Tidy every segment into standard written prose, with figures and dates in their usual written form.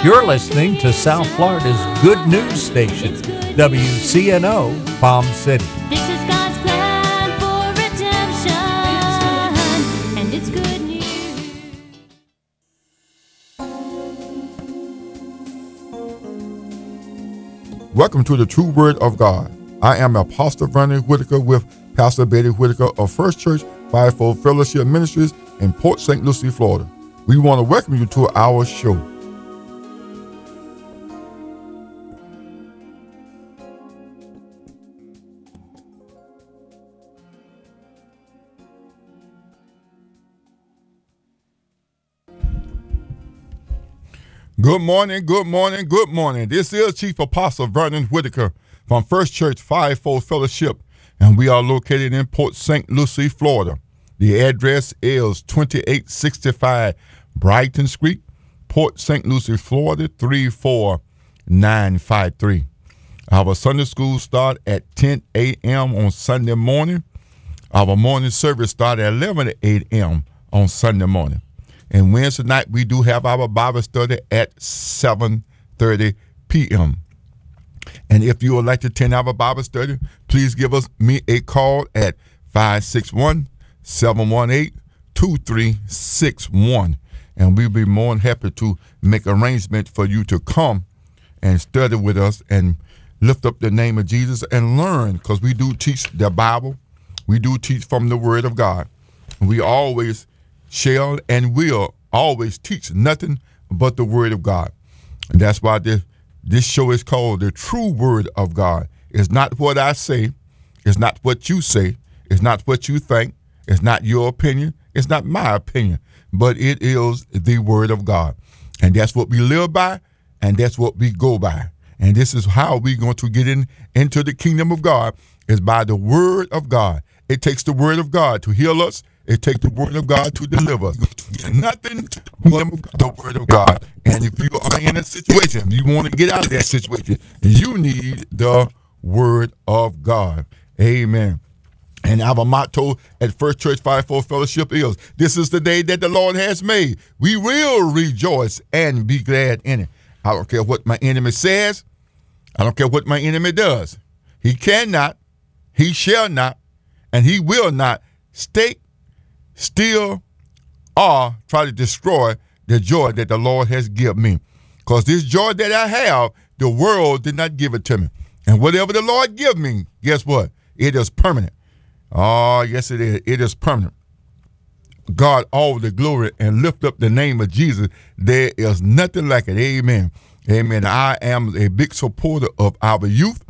You're listening to South Florida's good news station, WCNO Palm City. This is God's plan for redemption, and it's good news. Welcome to the True Word of God. I am Apostle Vernon Whitaker with Pastor Betty Whitaker of First Church Fivefold Fellowship Ministries in Port St. Lucie, Florida. We want to welcome you to our show. Good morning, good morning, good morning. This is Chief Apostle Vernon Whitaker from First Church Fivefold Fellowship, and we are located in Port St. Lucie, Florida. The address is 2865 Brighton Street, Port St. Lucie, Florida, 34953. Our Sunday school starts at 10 a.m. on Sunday morning. Our morning service starts at 11 a.m. on Sunday morning. And Wednesday night, we do have our Bible study at 7:30 p.m. And if you would like to attend our Bible study, please give me a call at 561-718-2361. And we'll be more than happy to make arrangements for you to come and study with us and lift up the name of Jesus and learn, because we do teach the Bible. We do teach from the Word of God. We always shall and will always teach nothing but the Word of God. And that's why this show is called The True Word of God. It's not what I say. It's not what you say. It's not what you think. It's not your opinion. It's not my opinion. But it is the Word of God. And that's what we live by, and that's what we go by. And this is how we're going to get into the kingdom of God, is by the Word of God. It takes the Word of God to heal us. It takes the Word of God to deliver us. Nothing but the Word of God. And if you are in a situation, you want to get out of that situation, you need the Word of God. Amen. And our motto at First Church Fivefold Fellowship is, this is the day that the Lord has made. We will rejoice and be glad in it. I don't care what my enemy says. I don't care what my enemy does. He cannot, he shall not, and he will not stake, steal, or try to destroy the joy that the Lord has given me. Because this joy that I have, the world did not give it to me. And whatever the Lord give me, guess what? It is permanent. Oh, yes, it is. It is permanent. God, all the glory, and lift up the name of Jesus. There is nothing like it. Amen. Amen. I am a big supporter of our youth.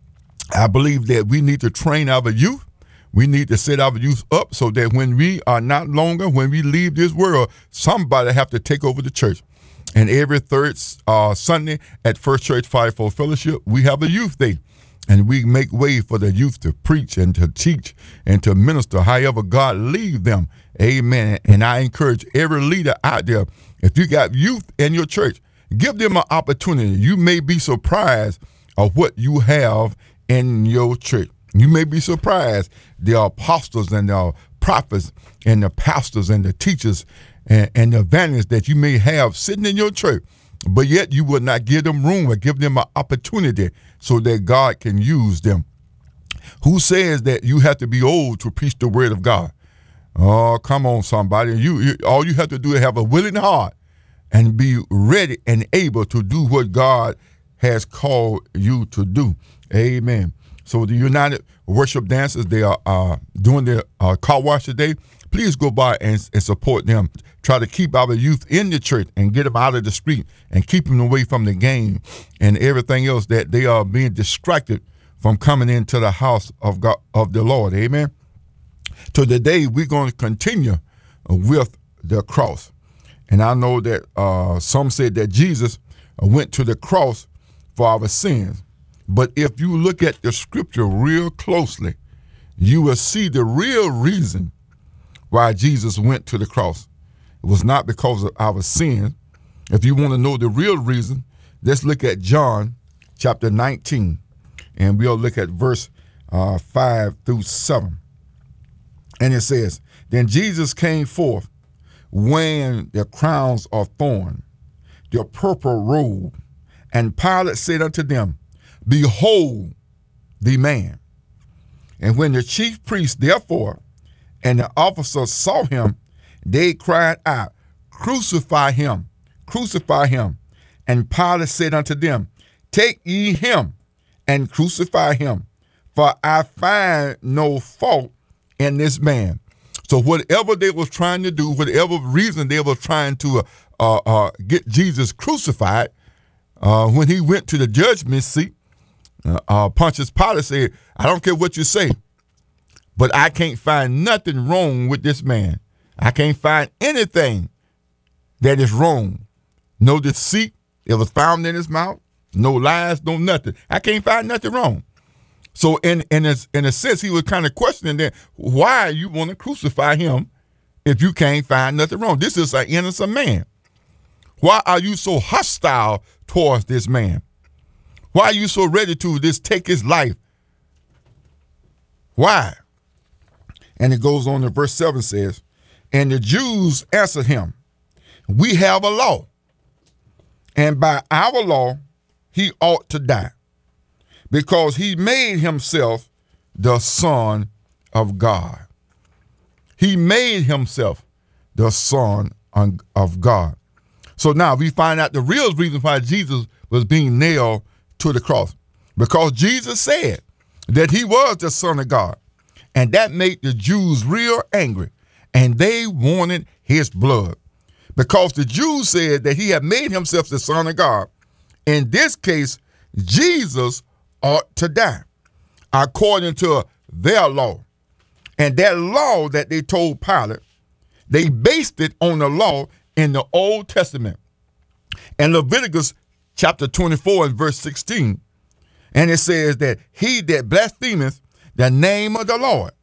I believe that we need to train our youth. We need to set our youth up so that when we are not longer, when we leave this world, somebody have to take over the church. And every third Sunday at First Church Fivefold Fellowship, we have a youth day. And we make way for the youth to preach and to teach and to minister however God leads them. Amen. And I encourage every leader out there, if you got youth in your church, give them an opportunity. You may be surprised of what you have in your church. You may be surprised. The apostles and the prophets and the pastors and the teachers and the evangelists that you may have sitting in your church, but yet you will not give them room or give them an opportunity so that God can use them. Who says that you have to be old to preach the Word of God? Oh, come on, somebody. All you have to do is have a willing heart and be ready and able to do what God has called you to do. Amen. So the United Worship Dancers, they are doing their car wash today. Please go by and support them. Try to keep our youth in the church and get them out of the street and keep them away from the game and everything else that they are being distracted from coming into the house of God, of the Lord. Amen. So today we're going to continue with the cross. And I know that some said that Jesus went to the cross for our sins. But if you look at the scripture real closely, you will see the real reason why Jesus went to the cross. It was not because of our sin. If you want to know the real reason, let's look at John chapter 19, and we'll look at verse 5 through 7. And it says, Then Jesus came forth wearing the crowns of thorn, the purple robe. And Pilate said unto them, Behold the man. And when the chief priests therefore and the officers saw him, they cried out, Crucify him, crucify him. And Pilate said unto them, Take ye him and crucify him, for I find no fault in this man. So whatever they was trying to do, whatever reason they were trying to get Jesus crucified, when he went to the judgment seat, Pontius Pilate said, I don't care what you say, but I can't find nothing wrong with this man. I can't find anything that is wrong. No deceit it was found in his mouth, no lies, no nothing. I can't find nothing wrong. So in a sense, he was kind of questioning that, why you want to crucify him if you can't find nothing wrong? This is an innocent man. Why are you so hostile towards this man? Why are you so ready to just take his life? Why? And it goes on in verse 7 says, And the Jews answered him, We have a law, and by our law he ought to die, because he made himself the Son of God. He made himself the Son of God. So now we find out the real reason why Jesus was being nailed to the cross, because Jesus said that he was the Son of God, and that made the Jews real angry, and they wanted his blood, because the Jews said that he had made himself the Son of God. In this case, Jesus ought to die according to their law. And that law that they told Pilate, they based it on the law in the Old Testament. In Leviticus chapter 24 and verse 16, and it says that he that blasphemeth the name of the Lord,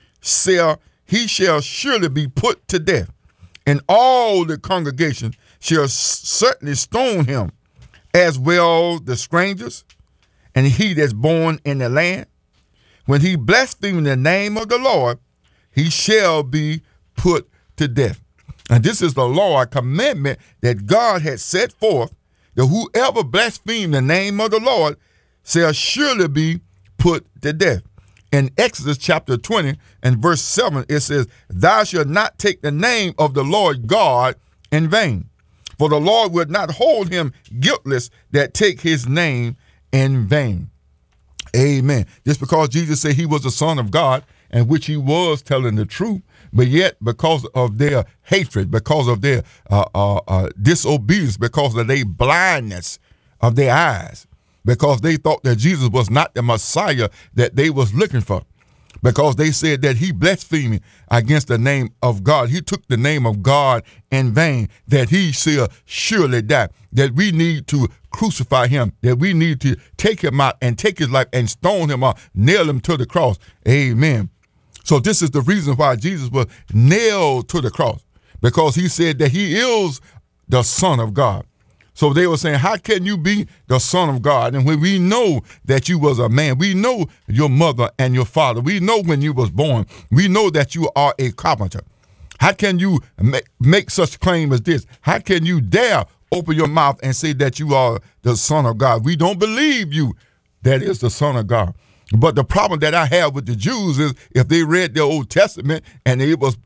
he shall surely be put to death, and all the congregation shall certainly stone him, as well the strangers, and he that's born in the land. When he blasphemes the name of the Lord, he shall be put to death. And this is the law, a commandment that God had set forth, that whoever blasphemes the name of the Lord shall surely be put to death. In Exodus chapter 20 and verse 7, it says, Thou shalt not take the name of the Lord God in vain, for the Lord would not hold him guiltless that take his name in vain. Amen. Just because Jesus said he was the Son of God, and which he was telling the truth, but yet because of their hatred, because of their disobedience, because of their blindness of their eyes, because they thought that Jesus was not the Messiah that they was looking for, because they said that he blasphemed against the name of God. He took the name of God in vain, that he shall surely die, that we need to crucify him, that we need to take him out and take his life and stone him out, nail him to the cross. Amen. So this is the reason why Jesus was nailed to the cross, because he said that he is the Son of God. So they were saying, how can you be the Son of God? And when we know that you was a man, we know your mother and your father, we know when you was born, we know that you are a carpenter. How can you make such claim as this? How can you dare open your mouth and say that you are the Son of God? We don't believe you that is the Son of God. But the problem that I have with the Jews is, if they read the Old Testament and it was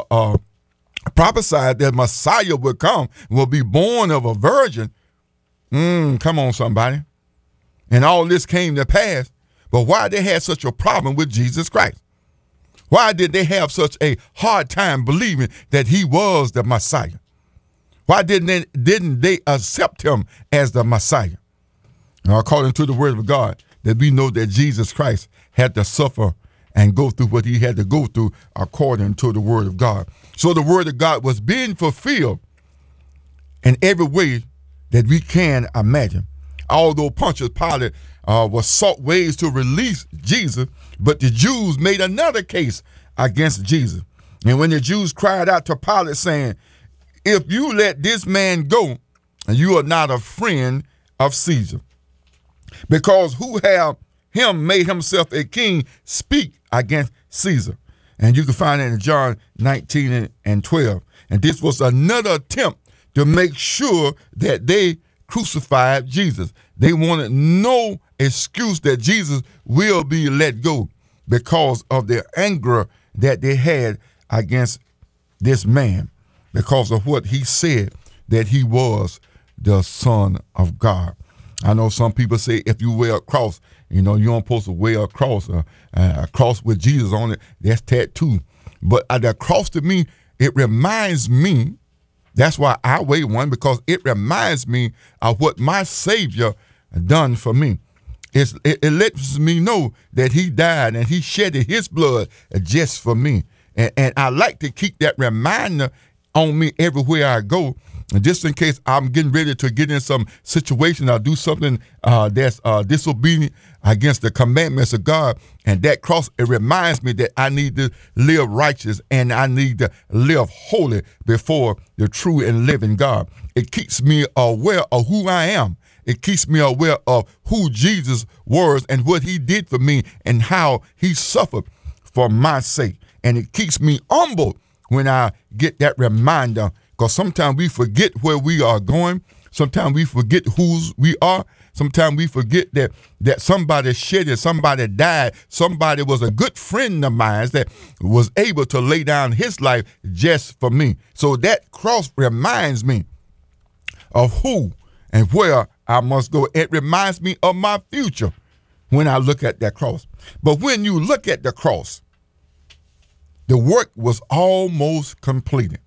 prophesied that Messiah would come, will be born of a virgin. Come on, somebody. And all this came to pass. But why they had such a problem with Jesus Christ? Why did they have such a hard time believing that he was the Messiah? Why didn't they accept him as the Messiah? Now, according to the word of God, that we know that Jesus Christ had to suffer and go through what he had to go through according to the word of God. So the word of God was being fulfilled in every way that we can imagine. Although Pontius Pilate was sought ways to release Jesus, but the Jews made another case against Jesus. And when the Jews cried out to Pilate saying, if you let this man go, you are not a friend of Caesar. Because who have him made himself a king speak against Caesar? And you can find it in John 19 and 12. And this was another attempt to make sure that they crucified Jesus. They wanted no excuse that Jesus will be let go because of their anger that they had against this man, because of what he said that he was the Son of God. I know some people say if you wear a cross, you don't supposed to wear a cross with Jesus on it. That's tattoo. But the cross to me, it reminds me, that's why I wear one, because it reminds me of what my Savior done for me. It lets me know that he died and he shedded his blood just for me. And I like to keep that reminder on me everywhere I go, just in case I'm getting ready to get in some situation or do something that's disobedient against the commandments of God. And that cross, it reminds me that I need to live righteous and I need to live holy before the true and living God. It keeps me aware of who I am. It keeps me aware of who Jesus was and what he did for me and how he suffered for my sake. And it keeps me humble when I get that reminder, because sometimes we forget where we are going. Sometimes we forget whose we are. Sometimes we forget that somebody shedded, somebody died, somebody was a good friend of mine that was able to lay down his life just for me. So that cross reminds me of who and where I must go. It reminds me of my future when I look at that cross. But when you look at the cross, the work was almost completed.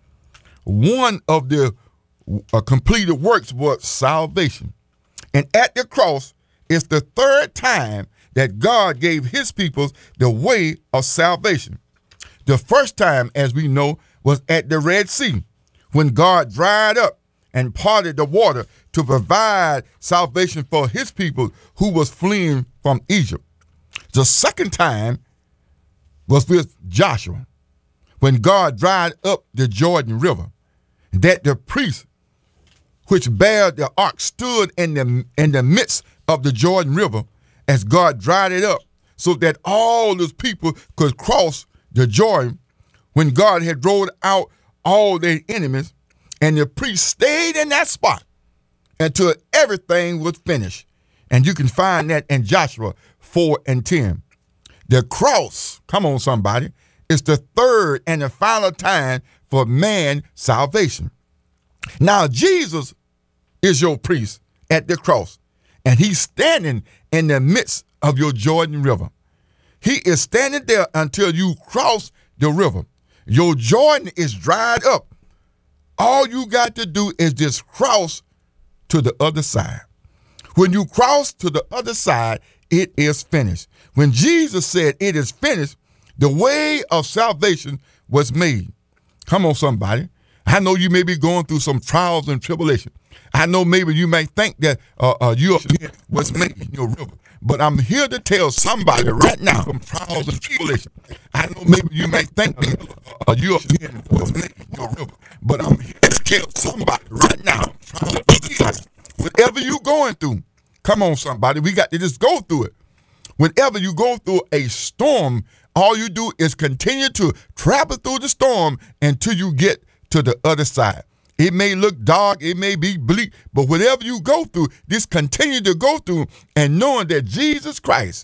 One of the completed works was salvation. And at the cross, it's the third time that God gave his people the way of salvation. The first time, as we know, was at the Red Sea, when God dried up and parted the water to provide salvation for his people who was fleeing from Egypt. The second time was with Joshua, when God dried up the Jordan River, that the priest which bare the ark stood in the midst of the Jordan River as God dried it up, so that all those people could cross the Jordan when God had drove out all their enemies, and the priest stayed in that spot until everything was finished. And you can find that in Joshua 4:10. The cross, come on somebody, is the third and the final time for man's salvation. Now Jesus is your priest at the cross, and he's standing in the midst of your Jordan River. He is standing there until you cross the river. Your Jordan is dried up. All you got to do is just cross to the other side. When you cross to the other side, it is finished. When Jesus said it is finished, the way of salvation was made. Come on, somebody. I know you may be going through some trials and tribulation. I know maybe you may think that your was made in your river. But I'm here to tell somebody right now from trials and tribulation. I know maybe you may think that your was made in your river. But I'm here to tell somebody right now from trials and tribulation. Whatever you're going through, come on, somebody. We got to just go through it. Whenever you go through a storm, all you do is continue to travel through the storm until you get to the other side. It may look dark, it may be bleak, but whatever you go through, just continue to go through, and knowing that Jesus Christ,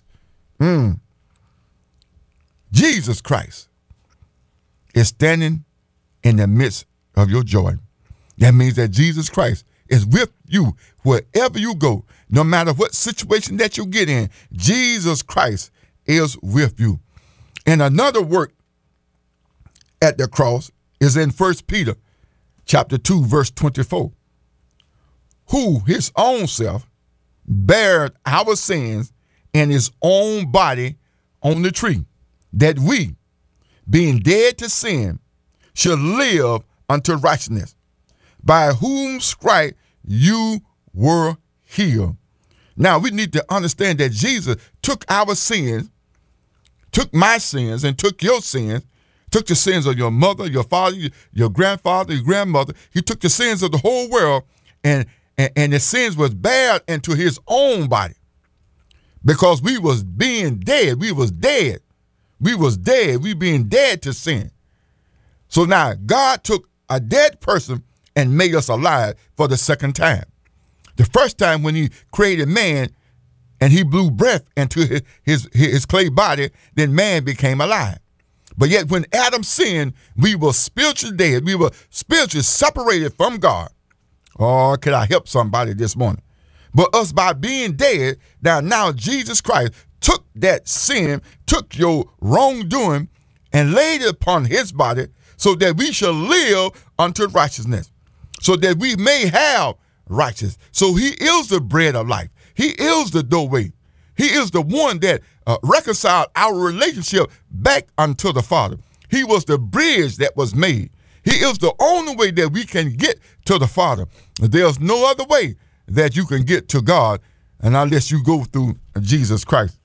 Jesus Christ is standing in the midst of your joy. That means that Jesus Christ is with you wherever you go. No matter what situation that you get in, Jesus Christ is with you. And another work at the cross is in 1 Peter chapter 2, verse 24. Who his own self bare our sins in his own body on the tree, that we, being dead to sin, should live unto righteousness, by whom stripe you were healed. Now we need to understand that Jesus took our sins, took my sins, and took your sins, took the sins of your mother, your father, your grandfather, your grandmother. He took the sins of the whole world, and the sins was bared into his own body, because we was being dead. We was dead. We was dead. We being dead to sin. So now God took a dead person and made us alive for the second time. The first time when he created man and he blew breath into his clay body, then man became alive. But yet when Adam sinned, we were spiritually dead. We were spiritually separated from God. Oh, can I help somebody this morning? But us by being dead, now Jesus Christ took that sin, took your wrongdoing, and laid it upon his body so that we shall live unto righteousness, so that we may have righteousness. So he is the bread of life. He is the doorway. He is the one that reconciled our relationship back unto the Father. He was the bridge that was made. He is the only way that we can get to the Father. There's no other way that you can get to God and unless you go through Jesus Christ.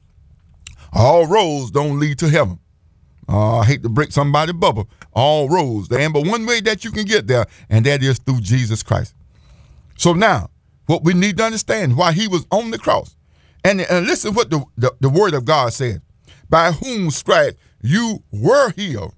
All roads don't lead to heaven. I hate to break somebody's bubble. All roads. There ain't but one way that you can get there, and that is through Jesus Christ. So now, what we need to understand, why he was on the cross. And listen what the word of God said. By whom stripes you were healed.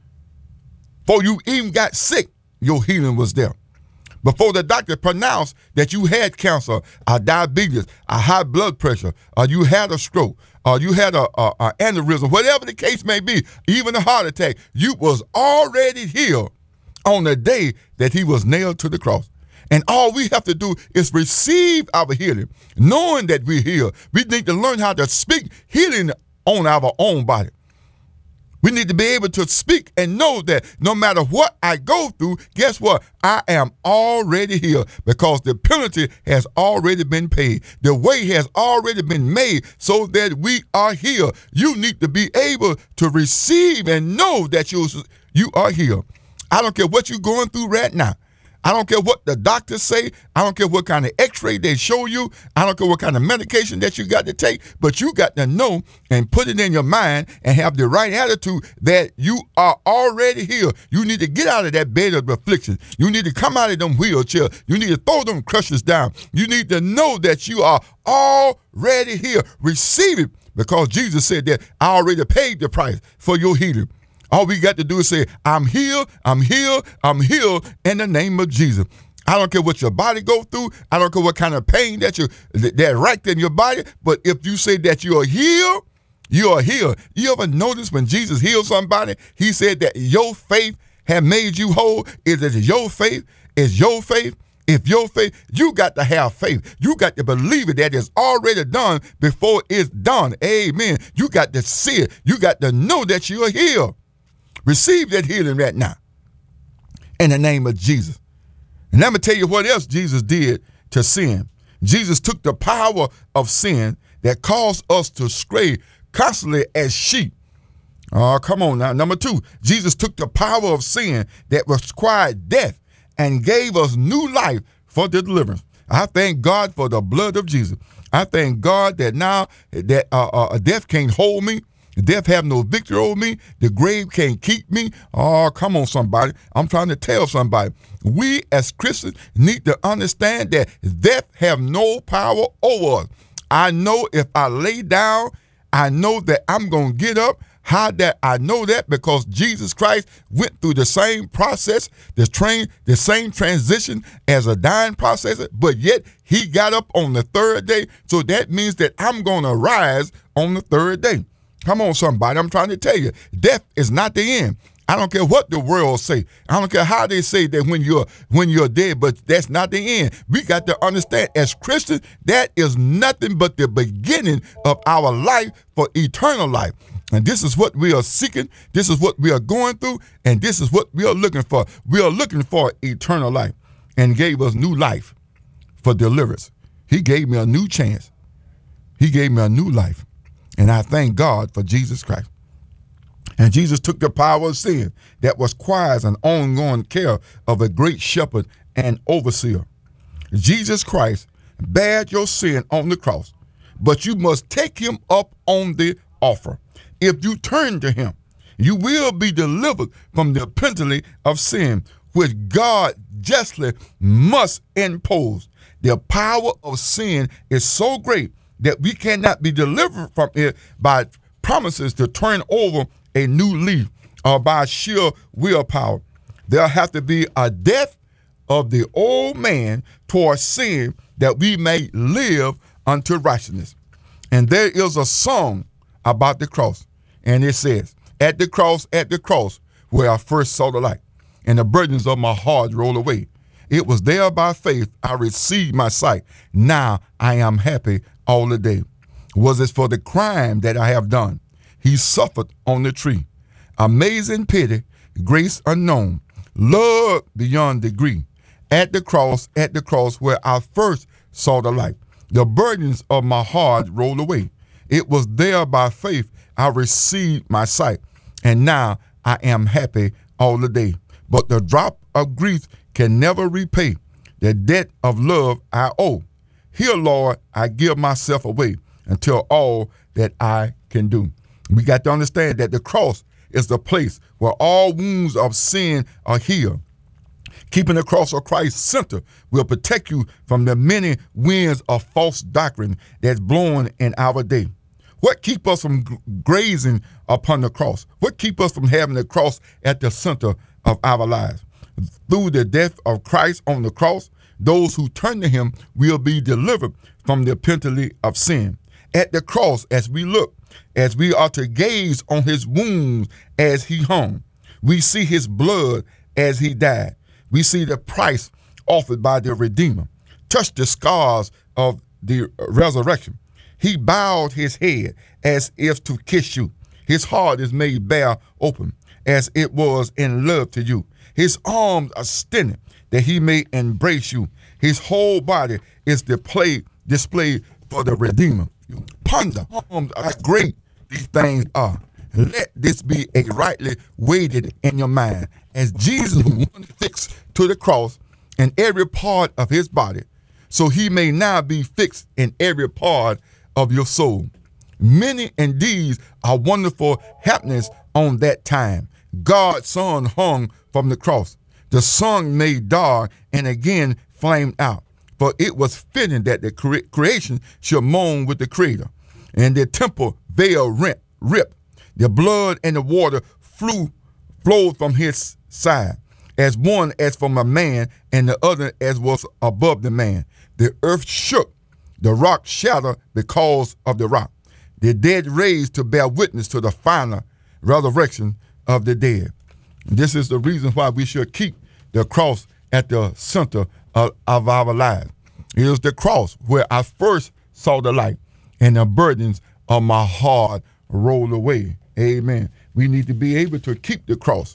Before you even got sick, your healing was there. Before the doctor pronounced that you had cancer, or diabetes, or high blood pressure, or you had a stroke, or you had a aneurysm, whatever the case may be, even a heart attack, you was already healed on the day that he was nailed to the cross. And all we have to do is receive our healing, knowing that we're healed. We need to learn how to speak healing on our own body. We need to be able to speak and know that no matter what I go through, guess what? I am already healed because the penalty has already been paid. The way has already been made so that we are healed. You need to be able to receive and know that you are healed. I don't care what you're going through right now. I don't care what the doctors say. I don't care what kind of x-ray they show you. I don't care what kind of medication that you got to take, but you got to know and put it in your mind and have the right attitude that you are already healed. You need to get out of that bed of affliction. You need to come out of them wheelchairs. You need to throw them crutches down. You need to know that you are already healed. Receive it because Jesus said that I already paid the price for your healing. All we got to do is say, I'm healed, I'm healed, I'm healed in the name of Jesus. I don't care what your body go through. I don't care what kind of pain that racked in your body. But if you say that you are healed, you are healed. You ever notice when Jesus healed somebody, he said that your faith had made you whole? Is it your faith? Is your faith? If your faith, you got to have faith. You got to believe it that it's already done before it's done. Amen. You got to see it. You got to know that you are healed. Receive that healing right now in the name of Jesus. And let me tell you what else Jesus did to sin. Jesus took the power of sin that caused us to stray constantly as sheep. Oh, come on now. Number 2, Jesus took the power of sin that required death and gave us new life for the deliverance. I thank God for the blood of Jesus. I thank God that now that death can't hold me. Death have no victory over me. The grave can't keep me. Oh, come on, somebody. I'm trying to tell somebody. We as Christians need to understand that death have no power over us. I know if I lay down, I know that I'm going to get up. How that I know that? Because Jesus Christ went through the same process, the same transition as a dying process, but yet he got up on the third day. So that means that I'm going to rise on the third day. Come on, somebody. I'm trying to tell you, death is not the end. I don't care what the world say. I don't care how they say that when you're dead, but that's not the end. We got to understand as Christians, that is nothing but the beginning of our life for eternal life. And this is what we are seeking. This is what we are going through. And this is what we are looking for. We are looking for eternal life and gave us new life for deliverance. He gave me a new chance. He gave me a new life. And I thank God for Jesus Christ. And Jesus took the power of sin that requires an ongoing care of a great shepherd and overseer. Jesus Christ bare your sin on the cross, but you must take him up on the offer. If you turn to him, you will be delivered from the penalty of sin, which God justly must impose. The power of sin is so great that we cannot be delivered from it by promises to turn over a new leaf or by sheer willpower. There'll have to be a death of the old man toward sin, that we may live unto righteousness. And there is a song about the cross, and it says, at the cross, where I first saw the light, and the burdens of my heart rolled away. It was there by faith I received my sight. Now I am happy all the day. Was it for the crime that I have done? He suffered on the tree. Amazing pity, grace unknown, love beyond degree. At the cross, where I first saw the light, the burdens of my heart rolled away. It was there by faith I received my sight, and now I am happy all the day. But the drop of grief can never repay the debt of love I owe. Here, Lord, I give myself away until all that I can do. We got to understand that the cross is the place where all wounds of sin are healed. Keeping the cross of Christ center will protect you from the many winds of false doctrine that's blowing in our day. What keep us from grazing upon the cross? What keep us from having the cross at the center of our lives? Through the death of Christ on the cross, those who turn to him will be delivered from the penalty of sin. At the cross, as we look, as we are to gaze on his wounds as he hung, we see his blood as he died. We see the price offered by the Redeemer. Touch the scars of the resurrection. He bowed his head as if to kiss you. His heart is made bare open as it was in love to you. His arms are extended that he may embrace you. His whole body is displayed for the Redeemer. Ponder how great these things are. Let this be a rightly weighted in your mind, as Jesus was fixed to the cross in every part of his body, so he may now be fixed in every part of your soul. Many indeed are wonderful happenings on that time. God's Son hung from the cross. The sun made dark and again flamed out. For it was fitting that the creation should mourn with the Creator, and the temple veil ripped. The blood and the water flowed from his side, as one as from a man, and the other as was above the man. The earth shook, the rock shattered because of the rock. The dead raised to bear witness to the final resurrection of the dead. This is the reason why we should keep the cross at the center of our lives. It is the cross where I first saw the light, and the burdens of my heart rolled away. Amen. We need to be able to keep the cross,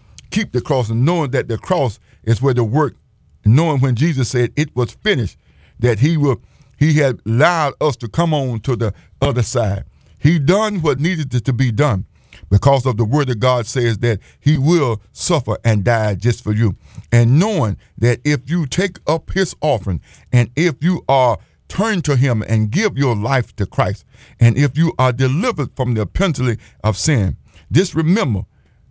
and knowing that the cross is where the work, knowing when Jesus said it was finished, that he had allowed us to come on to the other side. He done what needed to be done, because of the word of God says that he will suffer and die just for you. And knowing that if you take up his offering, and if you are turned to him and give your life to Christ, and if you are delivered from the penalty of sin, just remember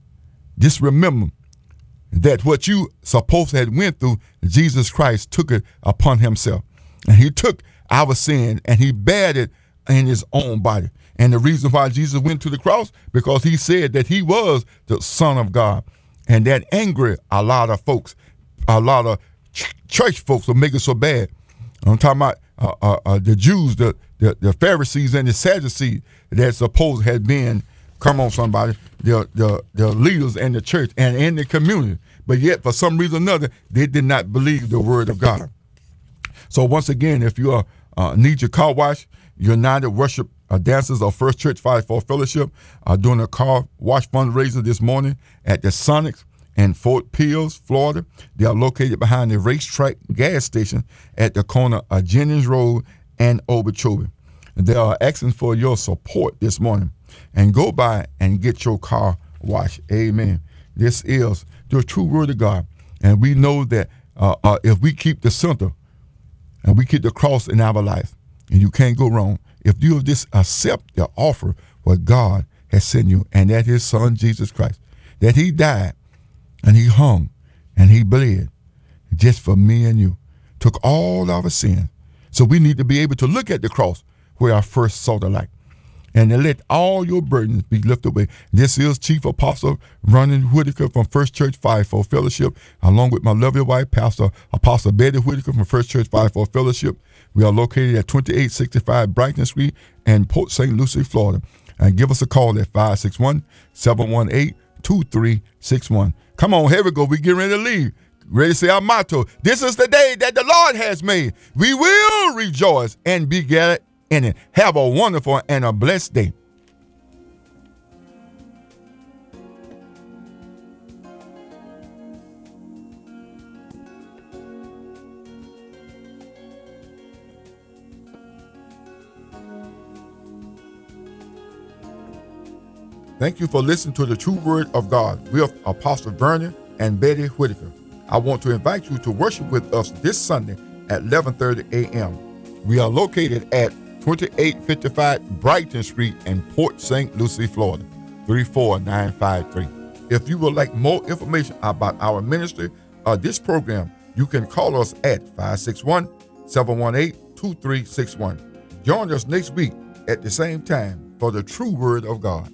that what you supposed to have went through, Jesus Christ took it upon himself. And he took our sin and he bared it in his own body. And the reason why Jesus went to the cross, because he said that he was the Son of God. And that angered a lot of folks, a lot of church folks will make it so bad. I'm talking about the Jews, the Pharisees and the Sadducees that supposed had been, come on somebody, the leaders in the church and in the community. But yet, for some reason or another, they did not believe the word of God. So once again, if you need your car wash, United Worship Dancers of First Church 54 Fellowship are doing a car wash fundraiser this morning at the Sonics in Fort Pierce, Florida. They are located behind the racetrack gas station at the corner of Jennings Road and Okeechobee. They are asking for your support this morning, and go by and get your car washed. Amen. This is the true word of God, and we know that if we keep the center and we keep the cross in our life, and you can't go wrong if you just accept the offer what God has sent you, and that his son Jesus Christ, that he died and he hung and he bled just for me and you, took all our sins. So we need to be able to look at the cross where I first saw the light. and to let all your burdens be lifted away. This is Chief Apostle Vernon Whitaker from First Church Fivefold Fellowship, along with my lovely wife, Pastor Apostle Betty Whitaker from First Church Fivefold Fellowship. We are located at 2865 Brighton Street in Port St. Lucie, Florida. And give us a call at 561-718-2361. Come on, here we go. We get ready to leave. Ready to say our motto. This is the day that the Lord has made. We will rejoice and be glad in it. Have a wonderful and a blessed day. Thank you for listening to the True Word of God with Apostle Vernon and Betty Whitaker. I want to invite you to worship with us this Sunday at 11:30 a.m. We are located at 2855 Brighton Street in Port St. Lucie, Florida, 34953. If you would like more information about our ministry or this program, you can call us at 561-718-2361. Join us next week at the same time for the True Word of God.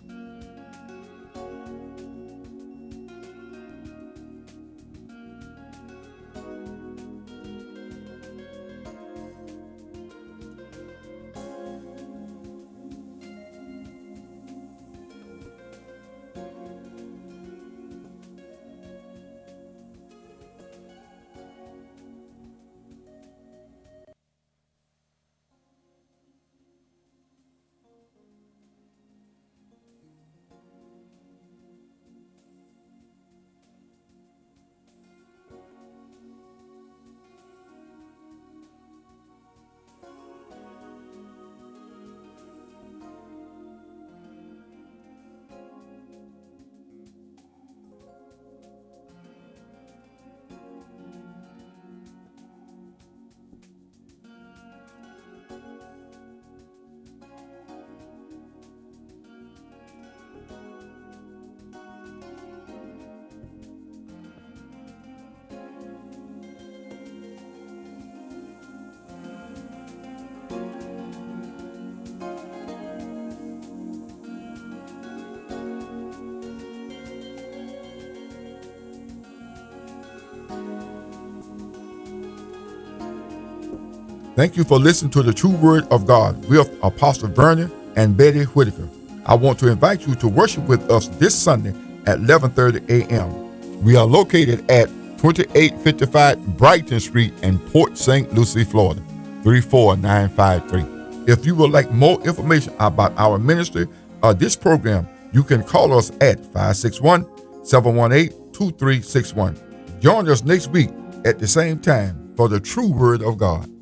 Thank you for listening to the True Word of God with Apostle Vernon and Betty Whitaker. I want to invite you to worship with us this Sunday at 11:30 a.m. We are located at 2855 Brighton Street in Port St. Lucie, Florida, 34953. If you would like more information about our ministry or this program, you can call us at 561-718-2361. Join us next week at the same time for the True Word of God.